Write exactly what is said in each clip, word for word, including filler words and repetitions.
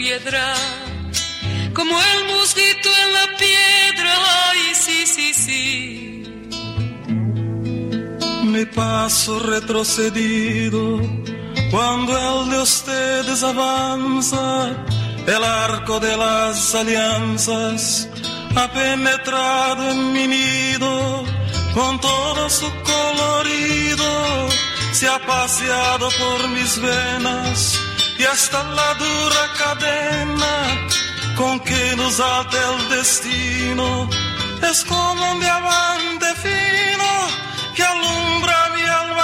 piedra, como el mosquito en la piedra, ay, sí, sí, sí. Mi paso retrocedido, cuando el de ustedes avanza, el arco de las alianzas ha penetrado en mi nido, con todo su colorido, se ha paseado por mis venas, y hasta la dura cadena con que nos ata el destino es como un diamante fino que alumbra mi alma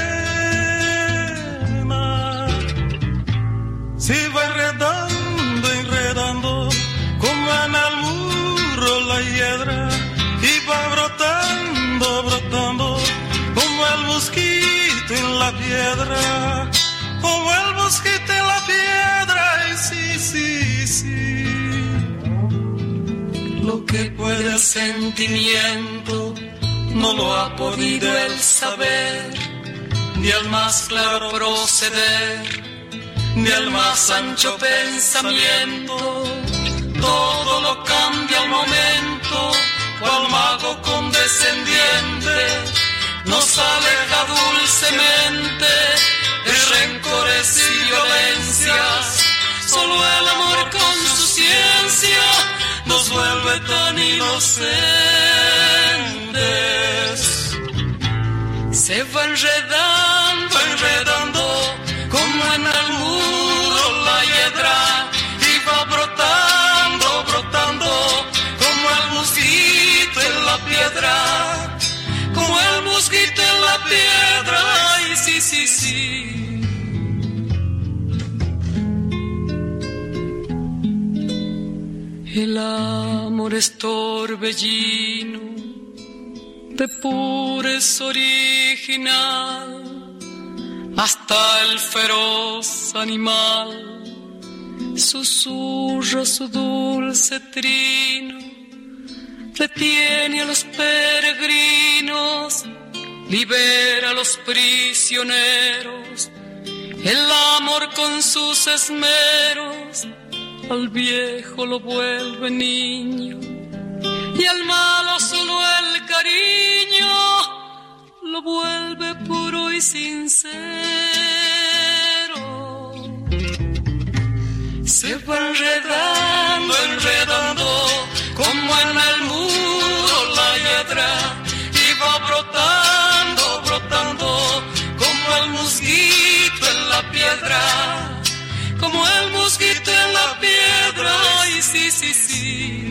serena. Se va enredando, enredando, como en el muro la hiedra, y va brotando, brotando, como el mosquito en la piedra, como el mosquito en la piedra, y sí, sí, sí. Lo que puede el sentimiento no lo ha podido el saber, ni el más claro proceder, ni el más ancho pensamiento. Todo lo cambia al momento, cual mago condescendiente nos aleja dulcemente de rencores y violencias. Solo el amor con su ciencia nos vuelve tan inocentes. Se va enredando, enredando, como en el muro la hiedra, y va brotando, brotando, como el mosquito en la piedra, como el mosquito en la piedra, ay, sí, sí, sí. El amor es torbellino de pureza original, hasta el feroz animal susurra su dulce trino, detiene a los peregrinos, libera a los prisioneros. El amor con sus esmeros al viejo lo vuelve niño, y al malo solo el cariño lo vuelve puro y sincero. Se va enredando, enredando, como en el muro la hiedra, y va brotando, brotando, como el mosquito en la piedra, como el mosquito en la piedra, ay, sí, sí, sí.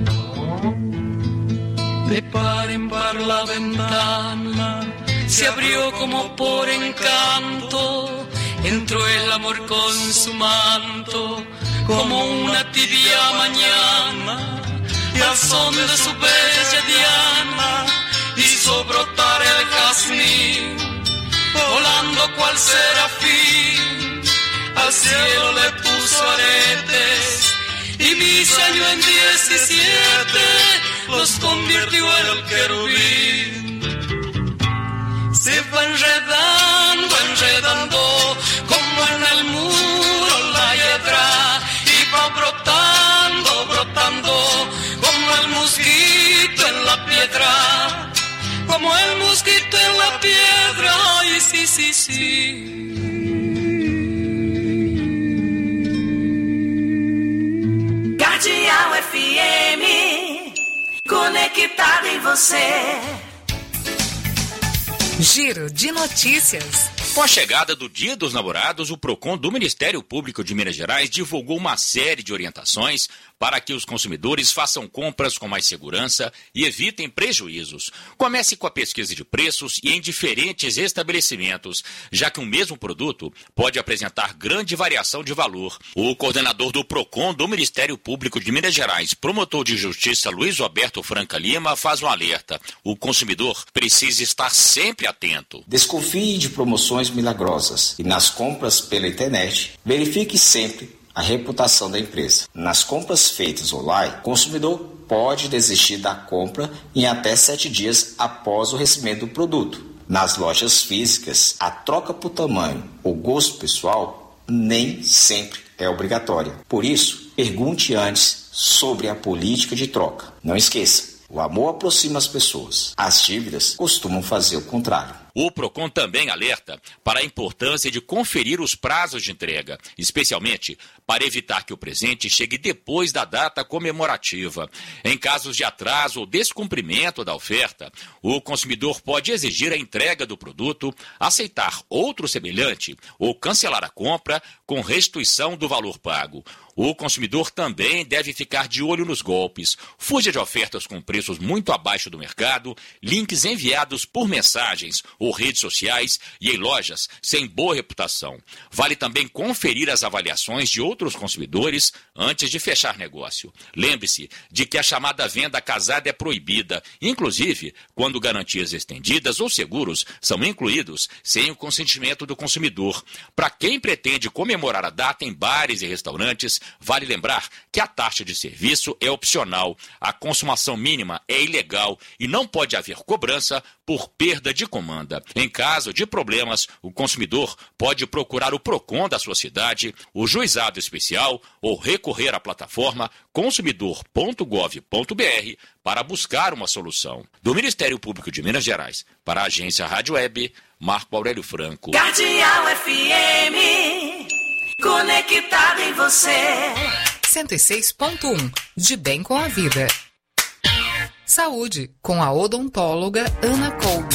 De par en par la ventana se abrió como por encanto, entró el amor con su manto, como una tibia mañana, y al son de su bella diana hizo brotar el jazmín, volando cual serafín, al cielo le puso aretes, y mis años en diecisiete los convirtió en el querubín. Se va enredando, enredando, como en el muro la hiedra, y va brotando, brotando, como el mosquito en la piedra, como el mosquito en la piedra, ay, sí, sí, sí. Cardeal F M, conectado em você. Giro de notícias. Com a chegada do Dia dos Namorados, o PROCON do Ministério Público de Minas Gerais divulgou uma série de orientações para que os consumidores façam compras com mais segurança e evitem prejuízos. Comece com a pesquisa de preços e em diferentes estabelecimentos, já que um mesmo produto pode apresentar grande variação de valor. O coordenador do PROCON do Ministério Público de Minas Gerais, promotor de justiça Luiz Roberto Franca Lima, faz um alerta. O consumidor precisa estar sempre atento. Desconfie de promoções milagrosas e nas compras pela internet, verifique sempre a reputação da empresa. Nas compras feitas online, o consumidor pode desistir da compra em até sete dias após o recebimento do produto. Nas lojas físicas, a troca por tamanho ou gosto pessoal nem sempre é obrigatória. Por isso, pergunte antes sobre a política de troca. Não esqueça, o amor aproxima as pessoas. As dívidas costumam fazer o contrário. O PROCON também alerta para a importância de conferir os prazos de entrega, especialmente para evitar que o presente chegue depois da data comemorativa. Em casos de atraso ou descumprimento da oferta, o consumidor pode exigir a entrega do produto, aceitar outro semelhante ou cancelar a compra com restituição do valor pago. O consumidor também deve ficar de olho nos golpes. Fuja de ofertas com preços muito abaixo do mercado, links enviados por mensagens ou redes sociais e em lojas sem boa reputação. Vale também conferir as avaliações de outros consumidores antes de fechar negócio. Lembre-se de que a chamada venda casada é proibida, inclusive quando garantias estendidas ou seguros são incluídos sem o consentimento do consumidor. Para quem pretende comemorar a data em bares e restaurantes, vale lembrar que a taxa de serviço é opcional, a consumação mínima é ilegal e não pode haver cobrança por perda de comanda. Em caso de problemas, o consumidor pode procurar o PROCON da sua cidade, o juizado especial ou recorrer à plataforma consumidor ponto gov ponto br para buscar uma solução. Do Ministério Público de Minas Gerais, para a agência Rádio Web, Marco Aurélio Franco. Cardeal F M, conectado em você. cento e seis ponto um, de bem com a vida. Saúde, com a odontóloga Ana Kolbe.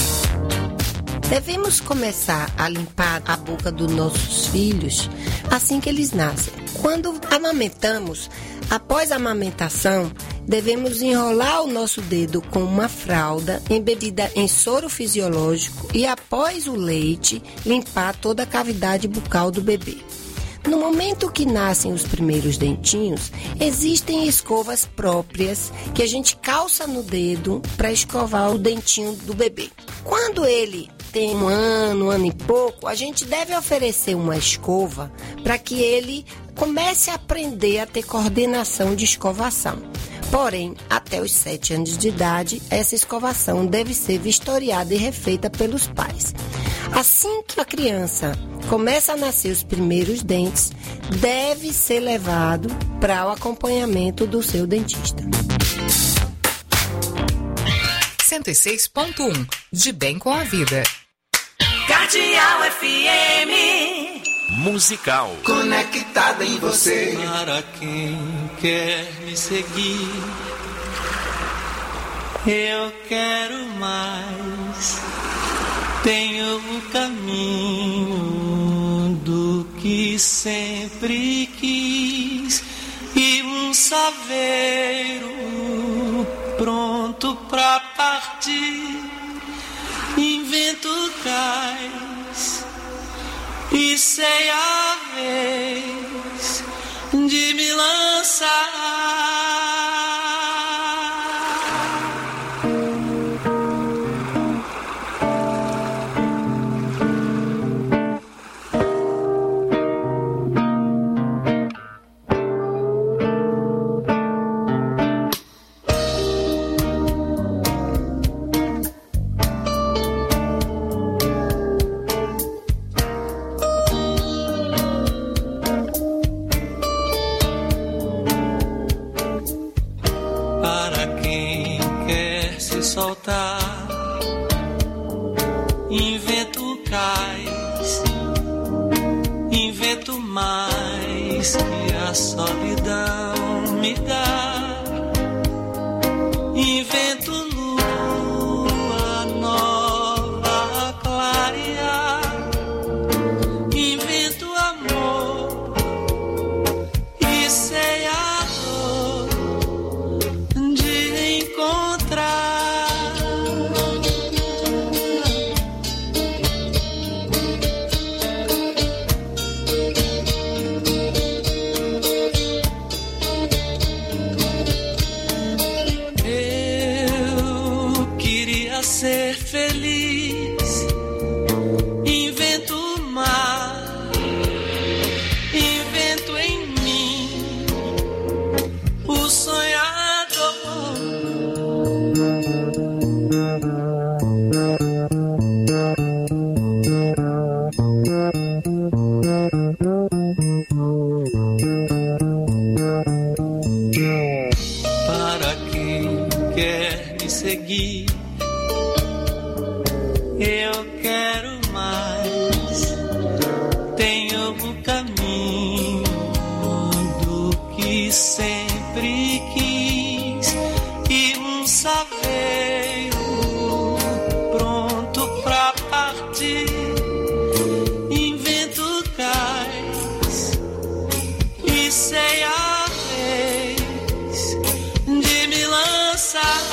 Devemos começar a limpar a boca dos nossos filhos assim que eles nascem. Quando amamentamos, após a amamentação, devemos enrolar o nosso dedo com uma fralda embebida em soro fisiológico e, após o leite, limpar toda a cavidade bucal do bebê. No momento que nascem os primeiros dentinhos, existem escovas próprias que a gente calça no dedo para escovar o dentinho do bebê. Quando ele tem um ano, um ano e pouco, a gente deve oferecer uma escova para que ele comece a aprender a ter coordenação de escovação. Porém, até os sete anos de idade, essa escovação deve ser vistoriada e refeita pelos pais. Assim que a criança começa a nascer os primeiros dentes, deve ser levado para o acompanhamento do seu dentista. cento e seis ponto um, de bem com a vida. Cardeal F M, musical. Conectada em você. Para quem quer me seguir, eu quero mais. Tenho o caminho do que sempre quis e um saveiro pronto pra partir. Invento cais e sei a vez de me lançar. Soltar, invento cais, invento mais que a solidão me dá, invento lua nova a clarear, invento amor e sei a dor de encontrar. Eu seguir. Eu quero mais, tenho o caminho do que sempre quis e um saveiro pronto pra partir. Invento cais e sei a vez de me lançar.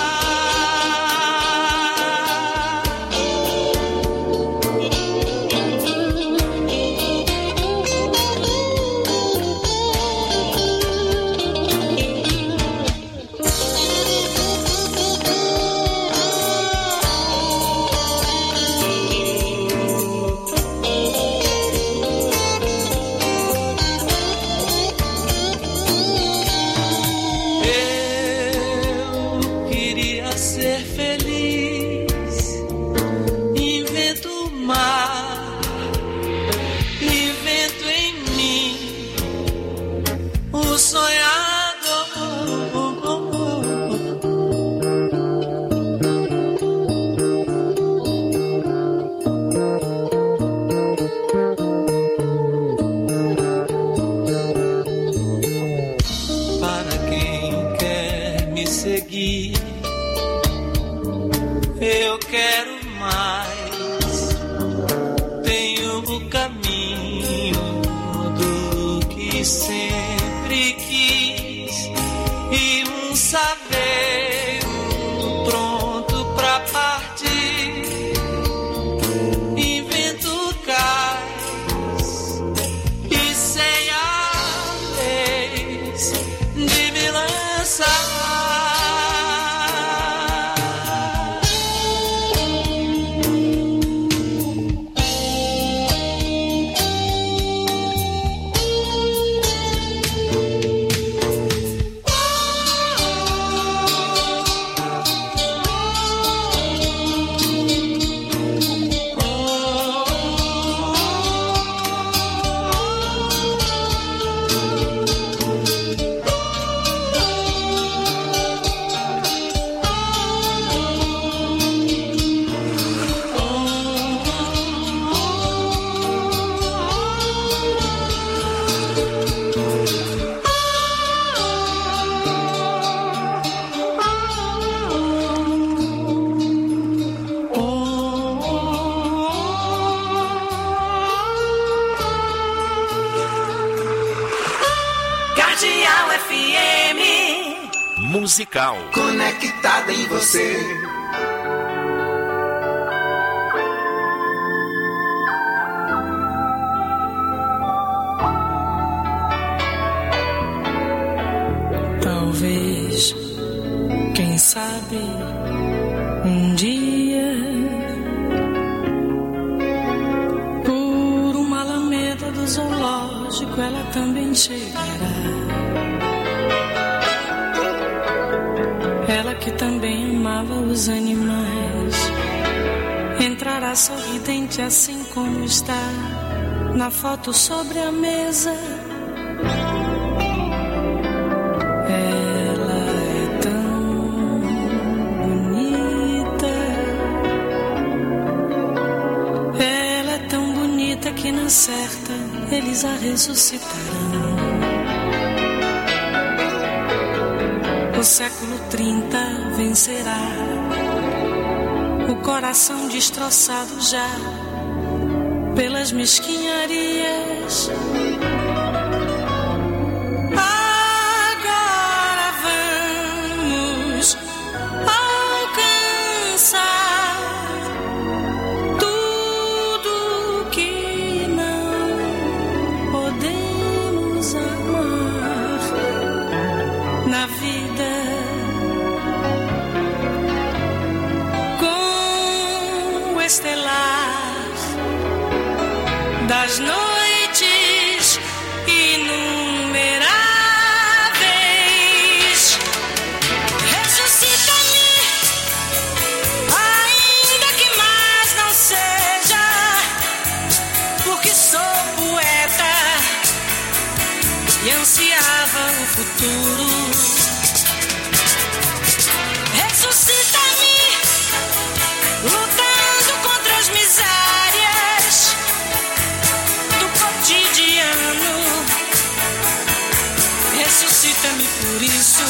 Eu quero mais, tenho o caminho do que sempre quis e um saveiro pronto pra partir. Invento cais e sei a vez de me lançar. Musical. Conectada em você. Talvez, quem sabe, um dia, por uma alameda do zoológico, ela também chegará. Ela que também amava os animais, entrará sorridente assim como está na foto sobre a mesa. Ela é tão bonita, ela é tão bonita que na certa eles a ressuscitarão. O século trinta vencerá o coração destroçado já pelas mesquinharias. Agora vamos alcançar tudo que não podemos amar na vida. Estelar das noites inumeráveis, ressuscita-me, ainda que mais não seja, porque sou poeta e ansiava o futuro. Ressuscita ressuscita-me por isso.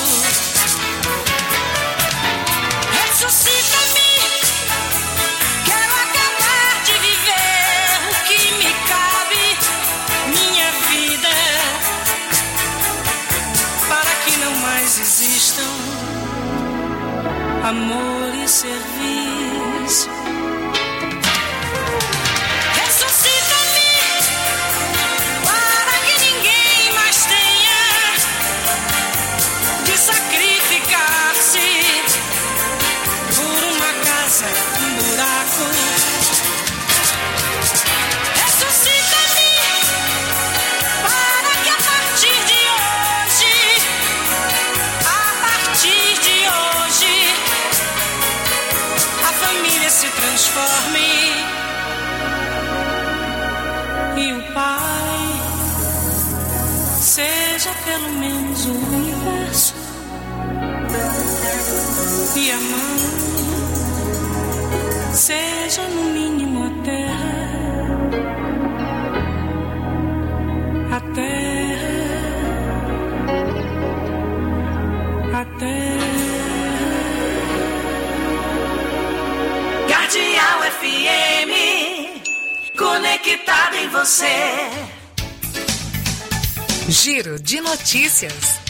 Ressuscita-me, quero acabar de viver o que me cabe, minha vida, para que não mais existam amor e serviço. Ressuscita-me, para que ninguém mais tenha de sacrificar-se por uma casa, um buraco. Ressuscita-me, para que a partir de hoje, a partir de hoje, a família se transforme e o pai seja pelo menos o universo e a mãe seja no mínimo a terra, a terra, a terra. Cardeal F M, conectado em você. Giro de notícias.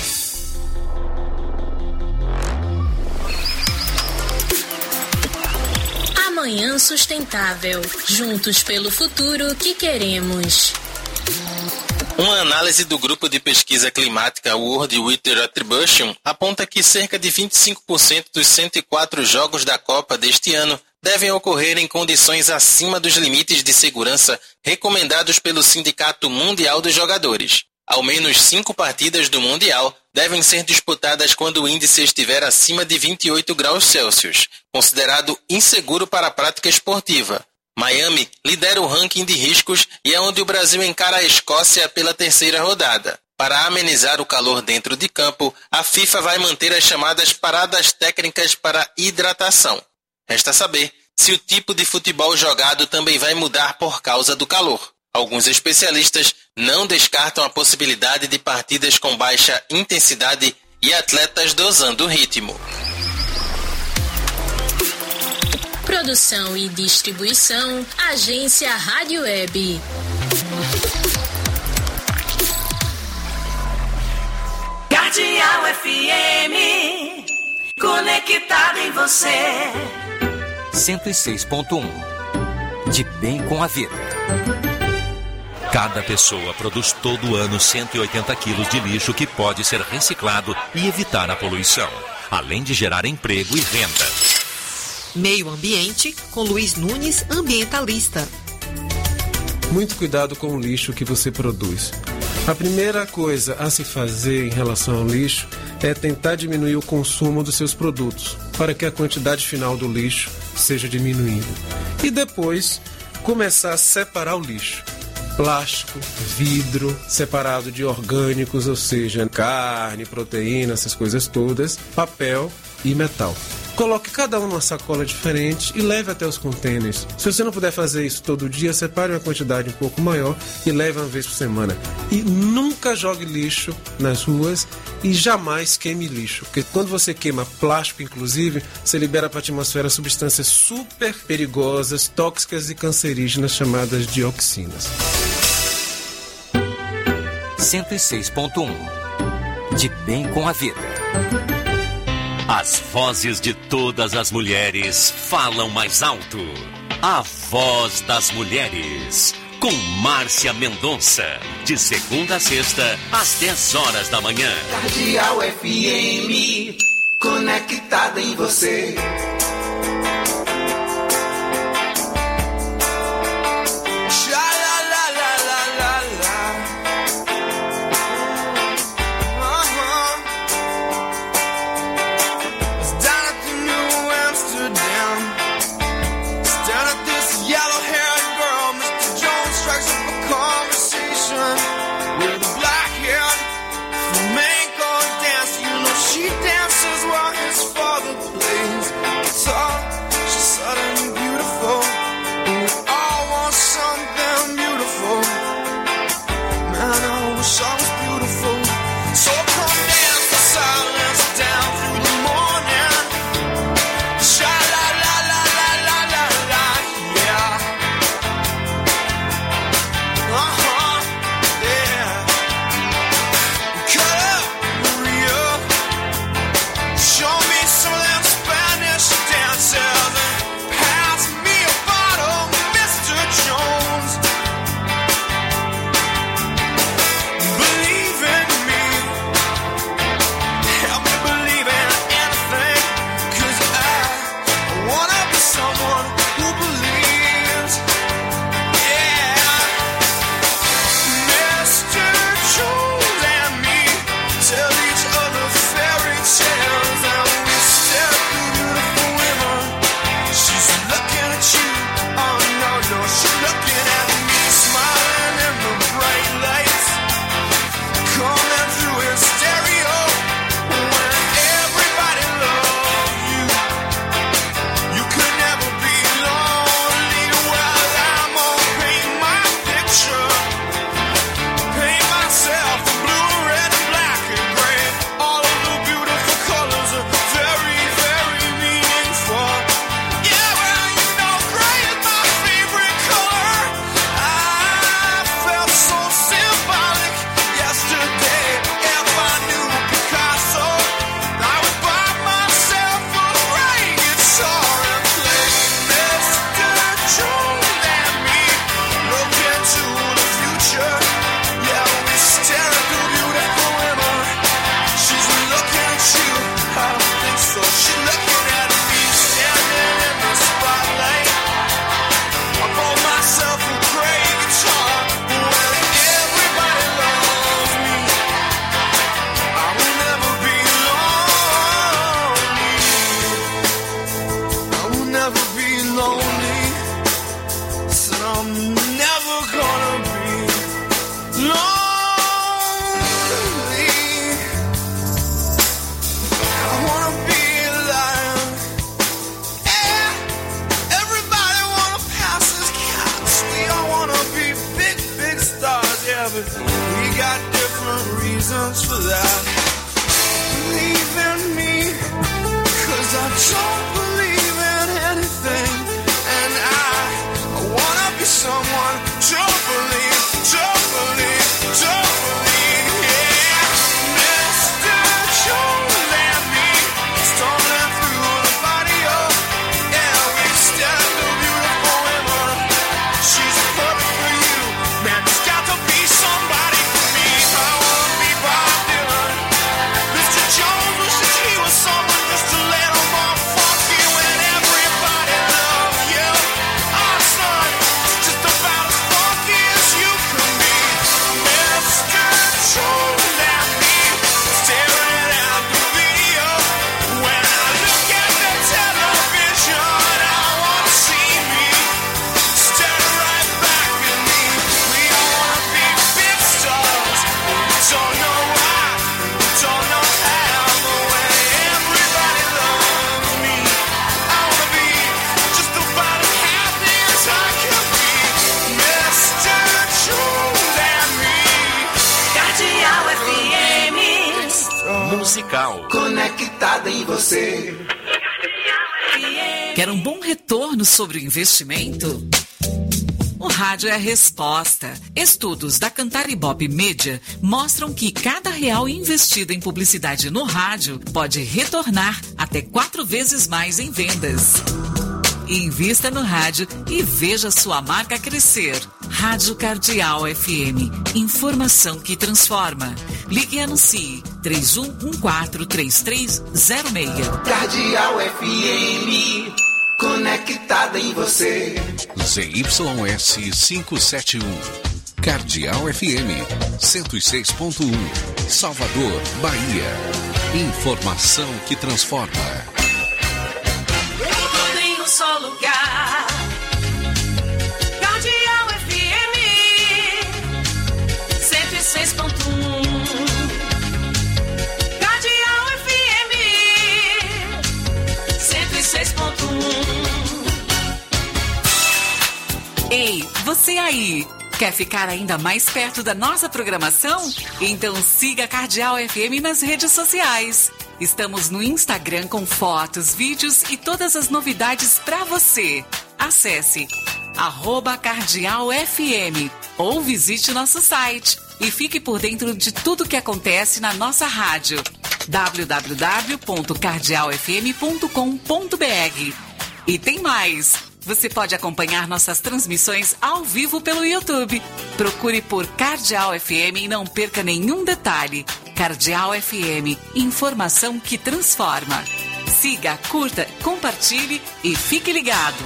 Amanhã Sustentável. Juntos pelo futuro que queremos. Uma análise do grupo de pesquisa climática World Weather Attribution aponta que cerca de vinte e cinco por cento dos cento e quatro jogos da Copa deste ano devem ocorrer em condições acima dos limites de segurança recomendados pelo Sindicato Mundial dos Jogadores. Ao menos cinco partidas do Mundial devem ser disputadas quando o índice estiver acima de vinte e oito graus Celsius, considerado inseguro para a prática esportiva. Miami lidera o ranking de riscos e é onde o Brasil encara a Escócia pela terceira rodada. Para amenizar o calor dentro de campo, a FIFA vai manter as chamadas paradas técnicas para hidratação. Resta saber se o tipo de futebol jogado também vai mudar por causa do calor. Alguns especialistas não descartam a possibilidade de partidas com baixa intensidade e atletas dosando o ritmo. Produção e distribuição, Agência Rádio Web. Cardeal F M, conectado em você. cento e seis ponto um. De bem com a vida. Cada pessoa produz todo ano cento e oitenta quilos de lixo que pode ser reciclado e evitar a poluição, além de gerar emprego e renda. Meio Ambiente, com Luiz Nunes, ambientalista. Muito cuidado com o lixo que você produz. A primeira coisa a se fazer em relação ao lixo é tentar diminuir o consumo dos seus produtos, para que a quantidade final do lixo seja diminuída. E depois, começar a separar o lixo. Plástico, vidro, separado de orgânicos, ou seja, carne, proteína, essas coisas todas, papel e metal. Coloque cada um numa sacola diferente e leve até os contêineres. Se você não puder fazer isso todo dia, separe uma quantidade um pouco maior e leve uma vez por semana. E nunca jogue lixo nas ruas e jamais queime lixo. Porque quando você queima plástico, inclusive, você libera para a atmosfera substâncias super perigosas, tóxicas e cancerígenas chamadas dioxinas. cento e seis ponto um. De bem com a vida. As vozes de todas as mulheres falam mais alto. A Voz das Mulheres, com Márcia Mendonça, de segunda a sexta, às dez horas da manhã. Cardeal F M, conectado em você. that. Believe in me, 'cause I don't believe in anything. And I, I wanna be someone to believe, to believe, to believe, yeah. Mister Joel and me, stumbling through the patio. Yeah, we stand a beautiful woman. She's perfect for you. Man, there's got to be somebody for me. I wanna be Bob Dylan. Mister Jones wishes he was someone just to let him off funky when everybody loves you. Our son is just about as funky as you can be. Mister Jones and me, staring at the video. When I look at the television, I wanna see me staring right back at me. We all wanna be big stars, but we don't know why, we don't know how. But when everybody loves me, I wanna be just about as happy as I can be. Mister Jones and me. Cardeal F M. Musical. Conectada em você. Quer um bom retorno sobre o investimento? O rádio é a resposta. Estudos da Cantar Ibope Media mostram que cada real investido em publicidade no rádio pode retornar até quatro vezes mais em vendas. Invista no rádio e veja sua marca crescer. Rádio Cardeal F M. Informação que transforma. Ligue e anuncie três um um quatro três três zero seis. Cardeal F M. Conectada em você. Z Y S quinhentos e setenta e um. Cardeal F M cento e seis ponto um. Salvador, Bahia. Informação que transforma. Tudo em um só lugar. Cardeal F M cento e seis ponto um. Cardeal F M cento e seis ponto um. Ei, você aí! Quer ficar ainda mais perto da nossa programação? Então siga a Cardeal F M nas redes sociais. Estamos no Instagram com fotos, vídeos e todas as novidades para você. Acesse arroba Cardeal F M ou visite nosso site e fique por dentro de tudo que acontece na nossa rádio. w w w ponto cardeal f m ponto com ponto b r. E tem mais! Você pode acompanhar nossas transmissões ao vivo pelo YouTube. Procure por Cardeal F M e não perca nenhum detalhe. Cardeal F M, informação que transforma. Siga, curta, compartilhe e fique ligado.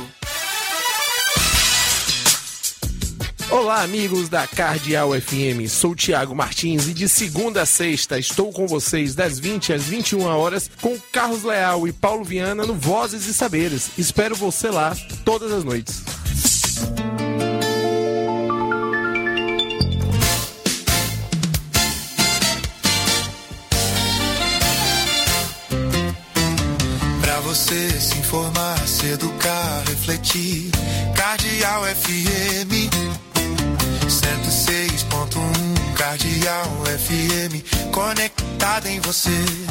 Olá, amigos da Cardeal F M, sou Tiago Martins e de segunda a sexta estou com vocês das vinte às vinte e uma horas com Carlos Leal e Paulo Viana no Vozes e Saberes. Espero você lá todas as noites. Pra você se informar, se educar, refletir, Cardeal F M cento e seis ponto um. Cardeal F M, conectada em você.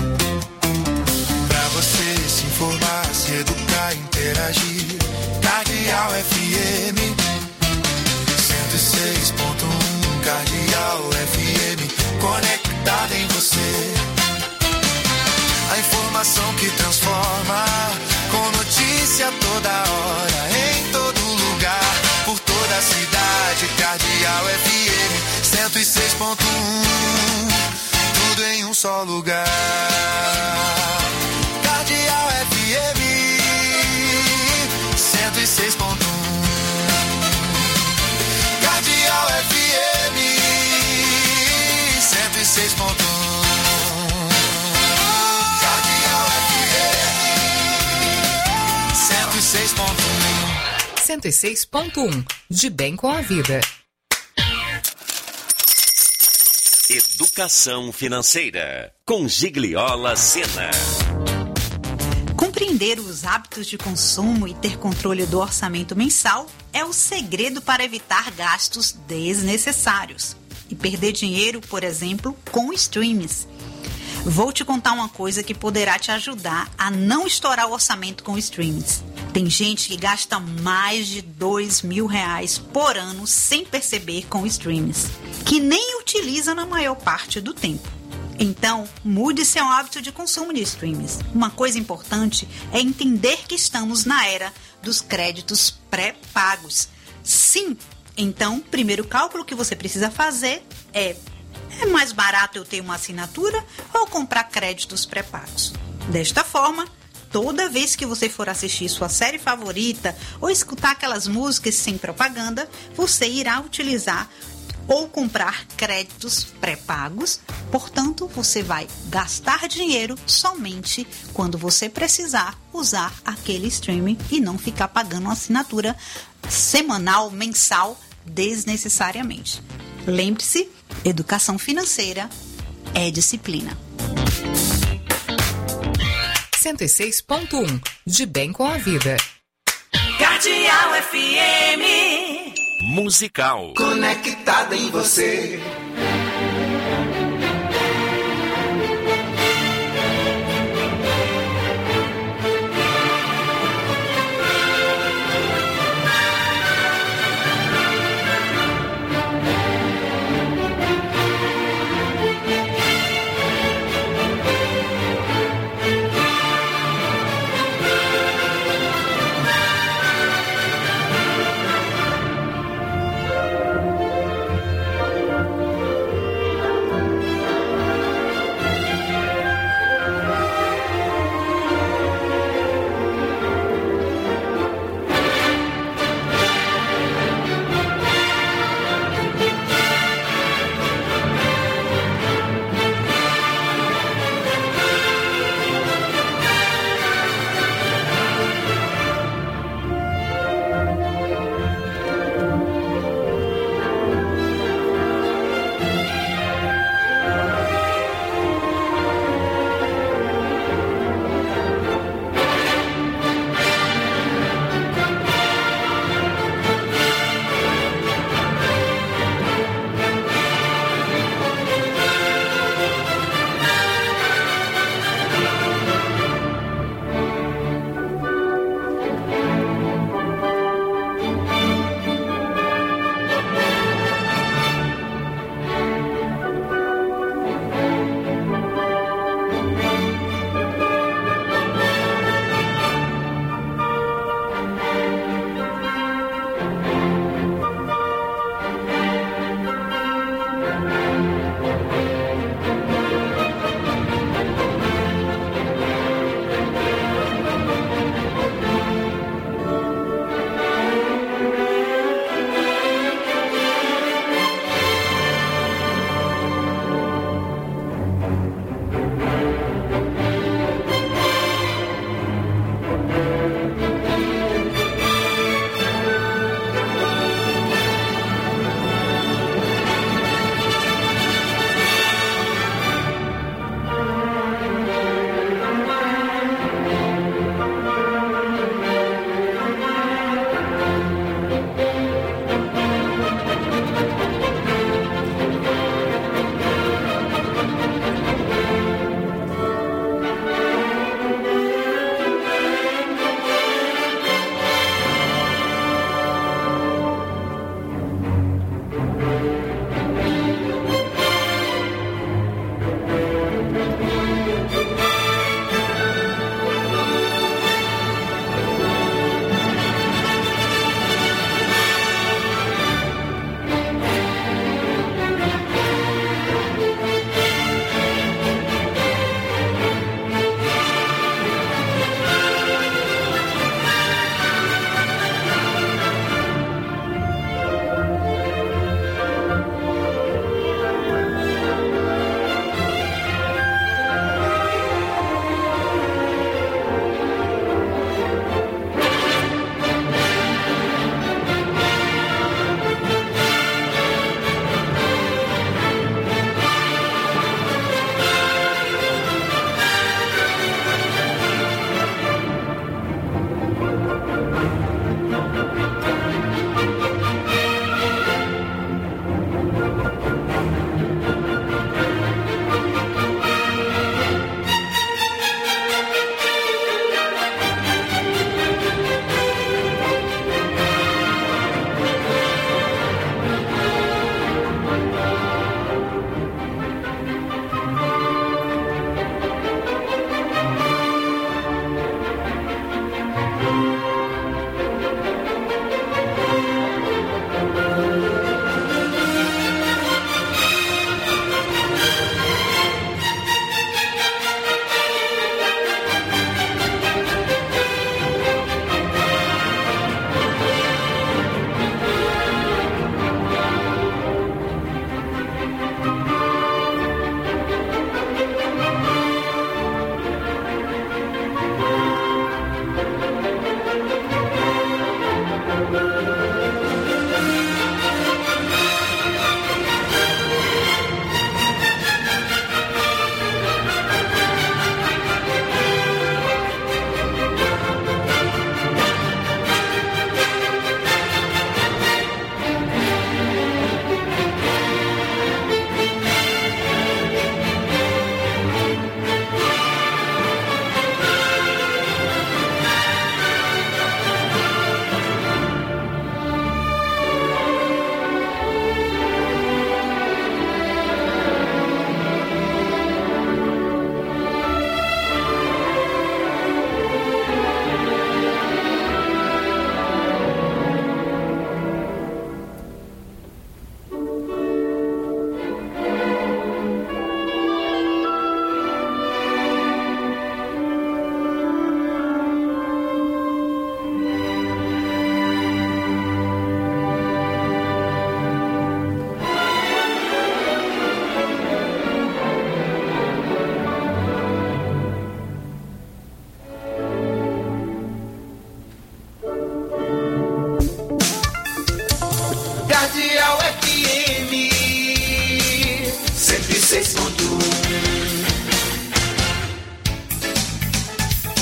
Pra você se informar, se educar, interagir, Cardeal F M cento e seis ponto um. Cardeal F M, conectada em você. A informação que transforma, com notícia toda hora, em todo lugar, por toda a cidade. Cardeal F M cento e seis ponto um, tudo em um só lugar. Cardeal F M cento e seis ponto um. Cardeal F M cento e seis ponto um. Cardeal F M cento e seis ponto um. cento e seis ponto um. De bem com a vida. Educação financeira, com Gigliola Sena. Compreender os hábitos de consumo e ter controle do orçamento mensal é o segredo para evitar gastos desnecessários. e perder dinheiro, por exemplo, com streams. Vou te contar uma coisa que poderá te ajudar a não estourar o orçamento com streams. Tem gente que gasta mais de dois mil reais por ano sem perceber com streams, que nem utiliza na maior parte do tempo. Então, mude seu hábito de consumo de streams. Uma coisa importante é entender que estamos na era dos créditos pré-pagos. Sim, então, o primeiro cálculo que você precisa fazer é: é mais barato eu ter uma assinatura ou comprar créditos pré-pagos? Desta forma, toda vez que você for assistir sua série favorita ou escutar aquelas músicas sem propaganda, você irá utilizar ou comprar créditos pré-pagos. Portanto, você vai gastar dinheiro somente quando você precisar usar aquele streaming e não ficar pagando uma assinatura semanal, mensal, desnecessariamente. Lembre-se, educação financeira é disciplina. cento e seis ponto um, de bem com a vida. Cardeal F M. Musical. Conectada em você.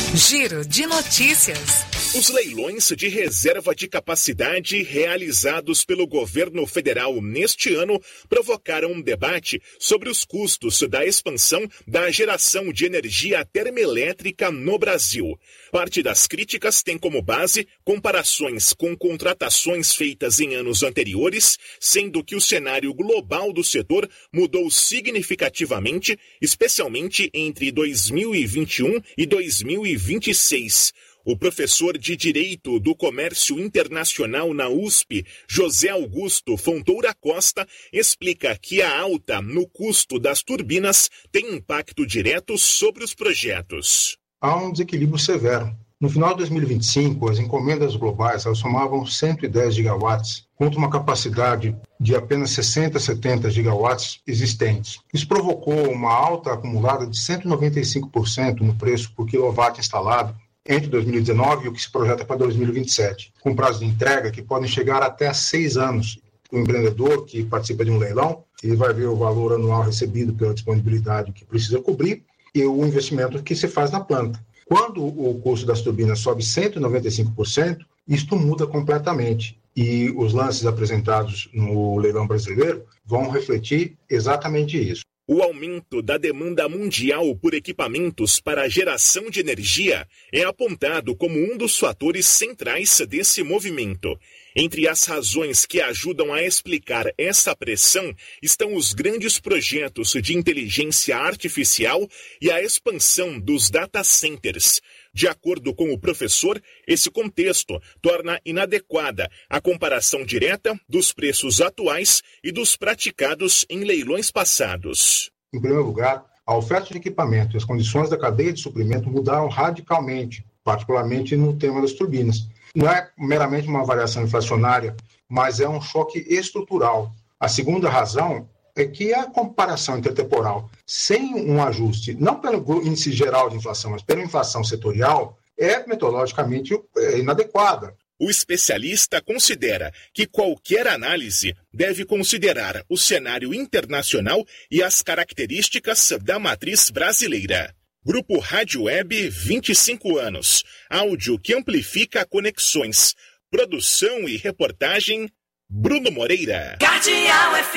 Giro de notícias. Os leilões de reserva de capacidade realizados pelo governo federal neste ano provocaram um debate sobre os custos da expansão da geração de energia termoelétrica no Brasil. Parte das críticas tem como base comparações com contratações feitas em anos anteriores, sendo que o cenário global do setor mudou significativamente, especialmente entre dois mil e vinte e um e dois mil e vinte e seis. O professor de Direito do Comércio Internacional na U S P, José Augusto Fontoura Costa, explica que a alta no custo das turbinas tem impacto direto sobre os projetos. Há um desequilíbrio severo. No final de dois mil e vinte e cinco, as encomendas globais elas somavam cento e dez gigawatts, contra uma capacidade de apenas sessenta, setenta gigawatts existentes. Isso provocou uma alta acumulada de cento e noventa e cinco por cento no preço por quilowatt instalado entre dois mil e dezenove e o que se projeta para dois mil e vinte e sete, com prazo de entrega que podem chegar até a seis anos. O empreendedor que participa de um leilão, ele vai ver o valor anual recebido pela disponibilidade que precisa cobrir e o investimento que se faz na planta. Quando o custo das turbinas sobe cento e noventa e cinco por cento, isto muda completamente e os lances apresentados no leilão brasileiro vão refletir exatamente isso. O aumento da demanda mundial por equipamentos para a geração de energia é apontado como um dos fatores centrais desse movimento. Entre as razões que ajudam a explicar essa pressão estão os grandes projetos de inteligência artificial e a expansão dos data centers. De acordo com o professor, esse contexto torna inadequada a comparação direta dos preços atuais e dos praticados em leilões passados. Em primeiro lugar, a oferta de equipamento e as condições da cadeia de suprimento mudaram radicalmente, particularmente no tema das turbinas. Não é meramente uma variação inflacionária, mas é um choque estrutural. A segunda razão é que a comparação intertemporal, sem um ajuste, não pelo índice geral de inflação, mas pela inflação setorial, é metodologicamente inadequada. O especialista considera que qualquer análise deve considerar o cenário internacional e as características da matriz brasileira. Grupo Rádio Web, vinte e cinco anos. Áudio que amplifica conexões. Produção e reportagem, Bruno Moreira. Cardeal F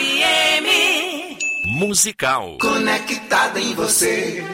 M. Musical. Conectada em você.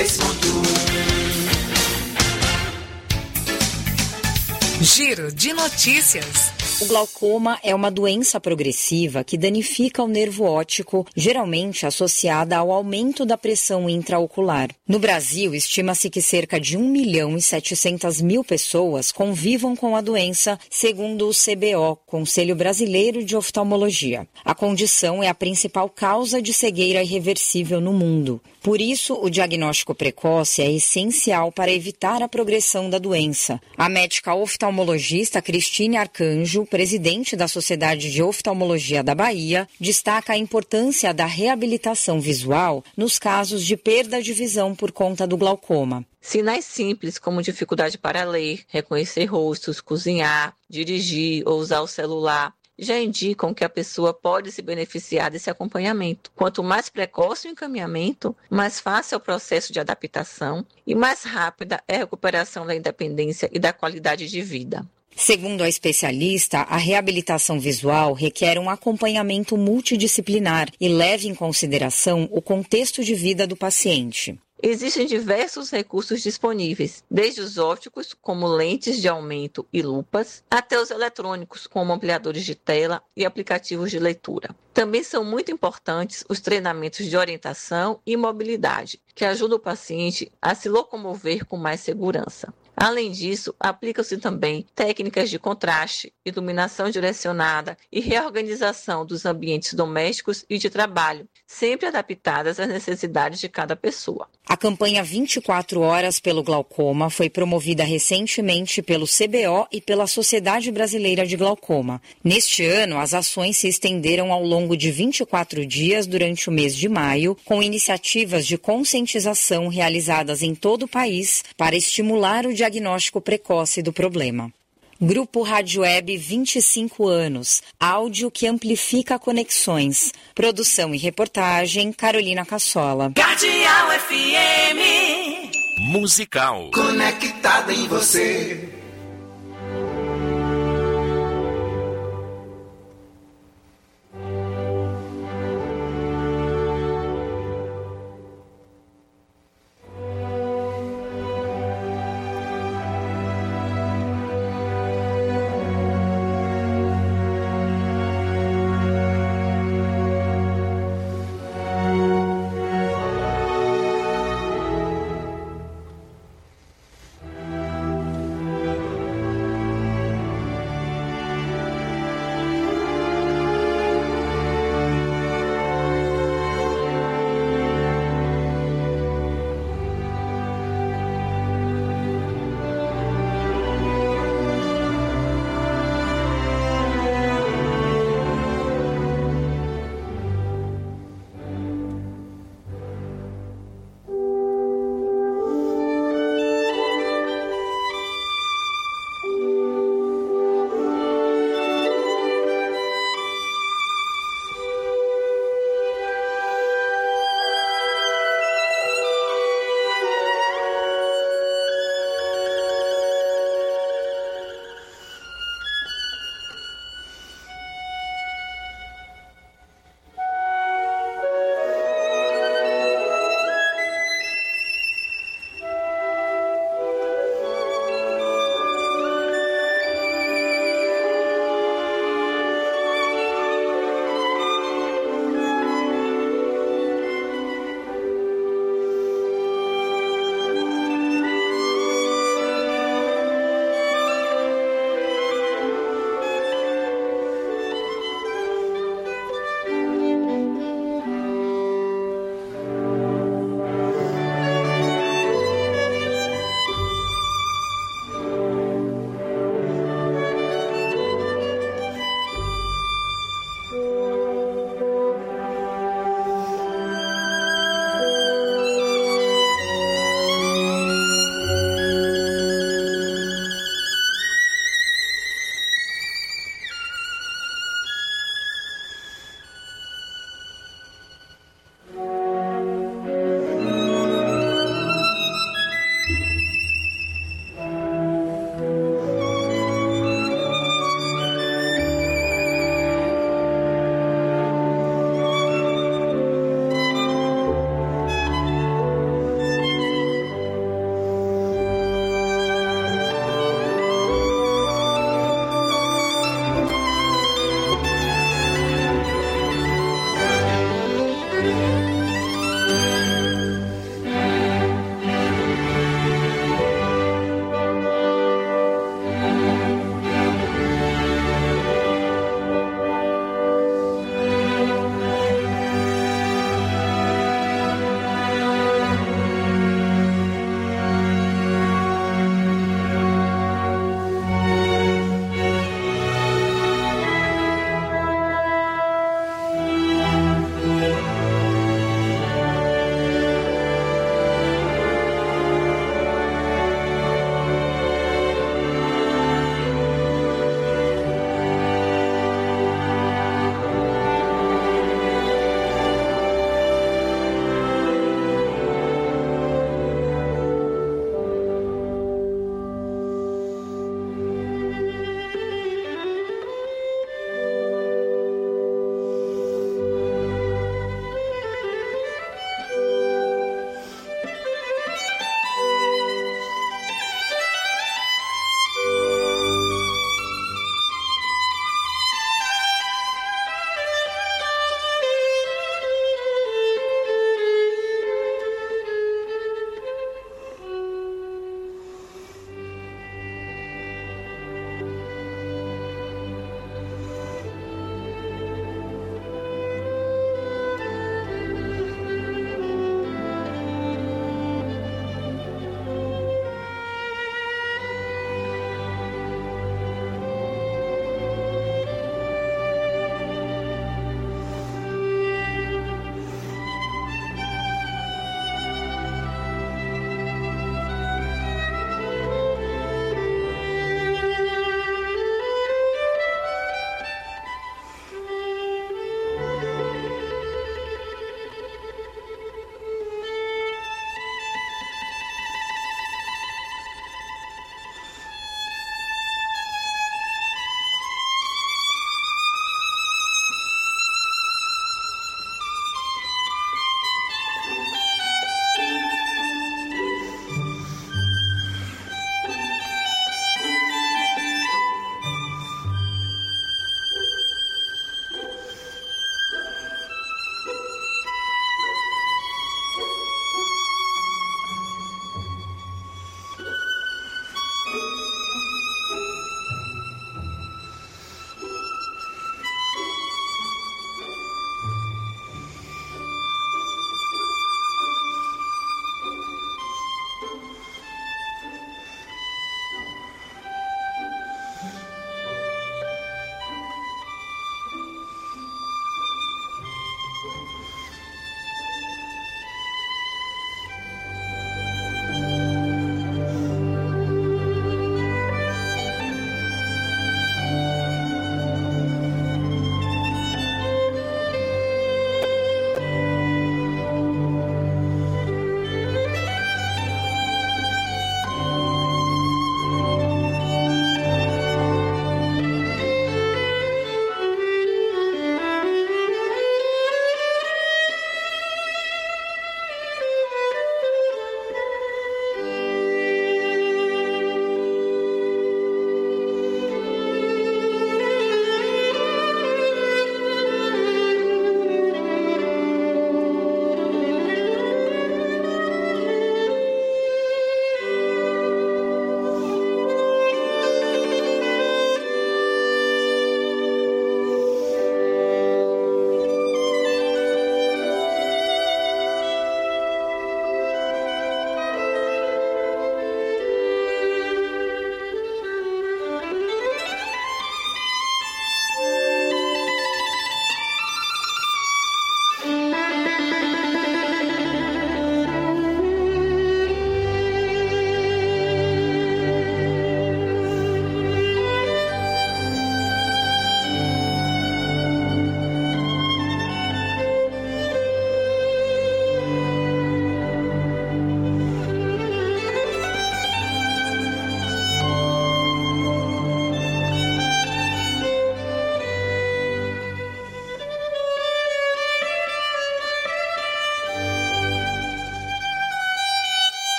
seis ponto um. Giro de notícias. O glaucoma é uma doença progressiva que danifica o nervo óptico, geralmente associada ao aumento da pressão intraocular. No Brasil, estima-se que cerca de um milhão e setecentas mil pessoas convivam com a doença, segundo o C B O, Conselho Brasileiro de Oftalmologia. A condição é a principal causa de cegueira irreversível no mundo. Por isso, o diagnóstico precoce é essencial para evitar a progressão da doença. A médica oftalmologista Cristine Arcanjo, presidente da Sociedade de Oftalmologia da Bahia, destaca a importância da reabilitação visual nos casos de perda de visão por conta do glaucoma. Sinais simples como dificuldade para ler, reconhecer rostos, cozinhar, dirigir ou usar o celular já indicam que a pessoa pode se beneficiar desse acompanhamento. Quanto mais precoce o encaminhamento, mais fácil é o processo de adaptação e mais rápida é a recuperação da independência e da qualidade de vida. Segundo a especialista, a reabilitação visual requer um acompanhamento multidisciplinar e leva em consideração o contexto de vida do paciente. Existem diversos recursos disponíveis, desde os ópticos, como lentes de aumento e lupas, até os eletrônicos, como ampliadores de tela e aplicativos de leitura. Também são muito importantes os treinamentos de orientação e mobilidade, que ajudam o paciente a se locomover com mais segurança. Além disso, aplicam-se também técnicas de contraste, iluminação direcionada e reorganização dos ambientes domésticos e de trabalho, sempre adaptadas às necessidades de cada pessoa. A campanha vinte e quatro horas pelo glaucoma foi promovida recentemente pelo C B O e pela Sociedade Brasileira de Glaucoma. Neste ano, as ações se estenderam ao longo de vinte e quatro dias durante o mês de maio, com iniciativas de conscientização realizadas em todo o país para estimular o diagnóstico precoce do problema. Grupo Rádio Web vinte e cinco anos, áudio que amplifica conexões. Produção e reportagem, Carolina Cassola. Cardeal F M. Musical. Conectada em você.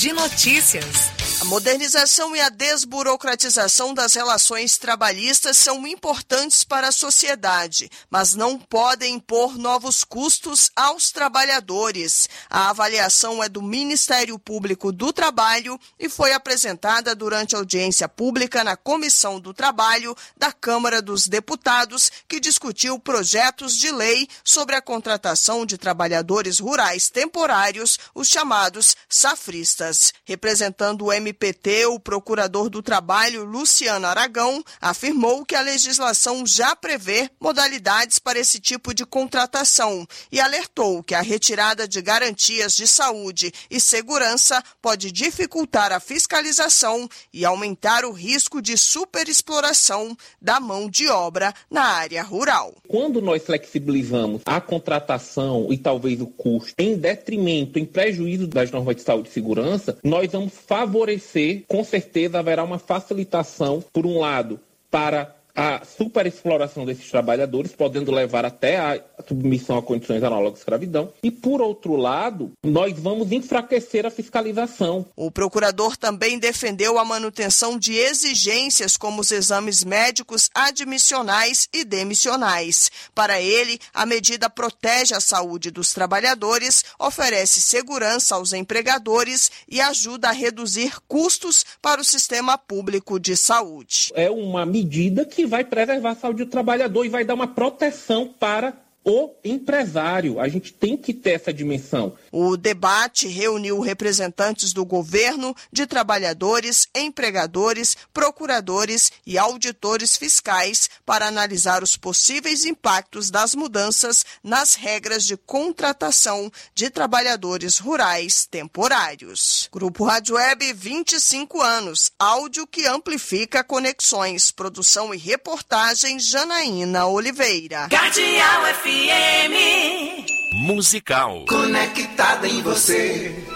de Notícias. A modernização e a desburocratização das relações trabalhistas são importantes para a sociedade, mas não podem impor novos custos aos trabalhadores. A avaliação é do Ministério Público do Trabalho e foi apresentada durante a audiência pública na Comissão do Trabalho da Câmara dos Deputados, que discutiu projetos de lei sobre a contratação de trabalhadores rurais temporários, os chamados safristas. Representando o M P T, o procurador do Trabalho, Luciano Aragão, afirmou que a legislação já prevê modalidades para esse tipo de contratação e alertou que a retirada de garantias de saúde e segurança pode dificultar a fiscalização e aumentar o risco de superexploração da mão de obra na área rural. Quando nós flexibilizamos a contratação e talvez o custo em detrimento, em prejuízo das normas de saúde e segurança, nós vamos favorecer, com certeza haverá uma facilitação, por um lado, para a superexploração desses trabalhadores, podendo levar até a submissão a condições análogas à escravidão. E, por outro lado, nós vamos enfraquecer a fiscalização. O procurador também defendeu a manutenção de exigências como os exames médicos admissionais e demissionais. Para ele, a medida protege a saúde dos trabalhadores, oferece segurança aos empregadores e ajuda a reduzir custos para o sistema público de saúde. É uma medida que vai preservar a saúde do trabalhador e vai dar uma proteção para o empresário. A gente tem que ter essa dimensão. O debate reuniu representantes do governo, de trabalhadores, empregadores, procuradores e auditores fiscais para analisar os possíveis impactos das mudanças nas regras de contratação de trabalhadores rurais temporários. Grupo Rádio Web, vinte e cinco anos. Áudio que amplifica conexões. Produção e reportagem, Janaína Oliveira. Cardeal F M. Musical. Conectada em você.